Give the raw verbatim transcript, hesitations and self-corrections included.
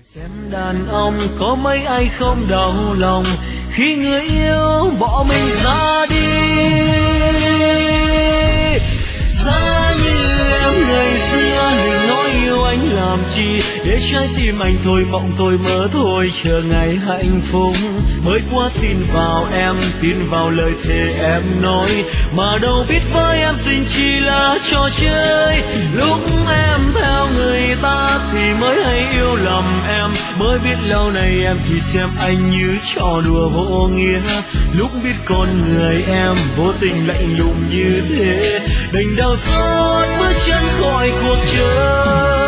Xem đàn ông có mấy ai không đau lòng khi người yêu bỏ mình ra đi. Giá như em ngày xưa đừng nói yêu anh làm chi, để trái tim anh thôi mộng thôi mơ thôi chờ ngày hạnh phúc. Mới qua tin vào em, tin vào lời thề em nói, mà đâu biết với em tình chỉ là trò chơi. Lúc em theo người ta thì mới hay yêu lầm em, mới biết lâu nay em chỉ xem anh như trò đùa vô nghĩa. Lúc biết con người em vô tình lạnh lùng như thế, đành đau xót bước chân khỏi cuộc chơi.